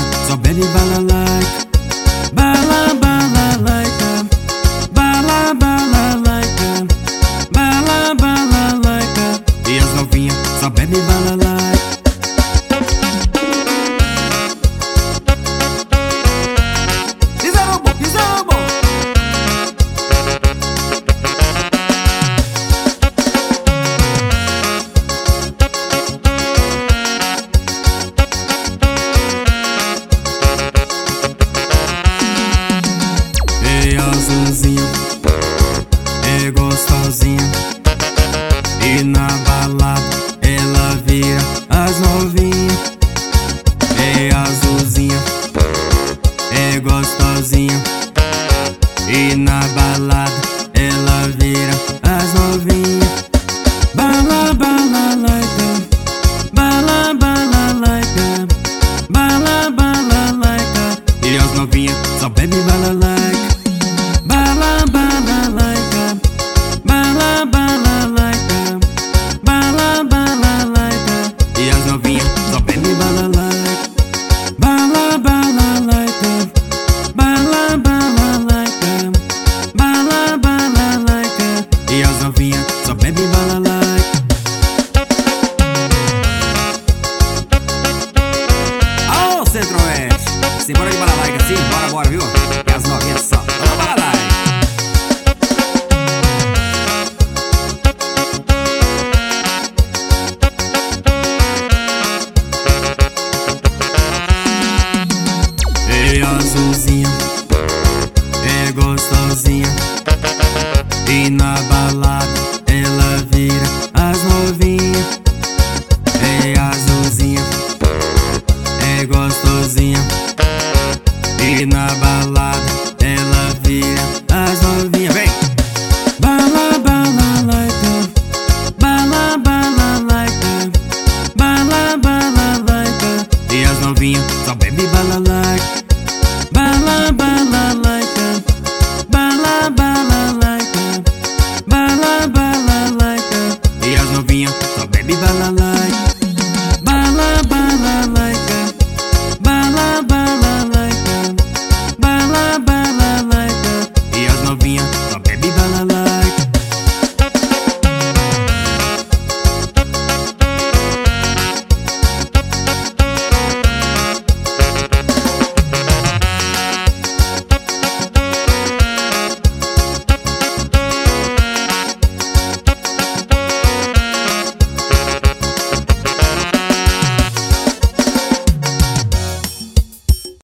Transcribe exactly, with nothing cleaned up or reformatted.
só bebe balalaica. Bala, balalaica. Bala, balalaica. Bala, balalaica. E as novinhas só bebe balalaica. Pisaram bom, pisaram bom. Azulzinha, é gostosinha. E na balada ela vira as novinhas. É azulzinha, é gostosinha. E na balada ela vira as novinhas. Bala, balalaica. Bala, balalaica. Bala, balalaica. E as novinhas só bebe balalaica. Bala, balalaica. Bala, balalaica. Bala, balalaica. E as novinhas só bebe balalaica. Bala, balalaica. Bala, balalaica. Bala, balalaica. E as novinhas só bebe balalaica. Ô, Centro-Oeste, simbora de balalaica, sim, bora, bora, viu? E as novinhas só toma balalaica. É azulzinha, é gostosinha. E na balada ela vira as novinhas. É azulzinha, é gostosinha. E na balada ela vira as novinhas. Vem! Bala, balalaica. Bala, balalaica. Bala, balalaica. E as novinhas só bebe balalaica.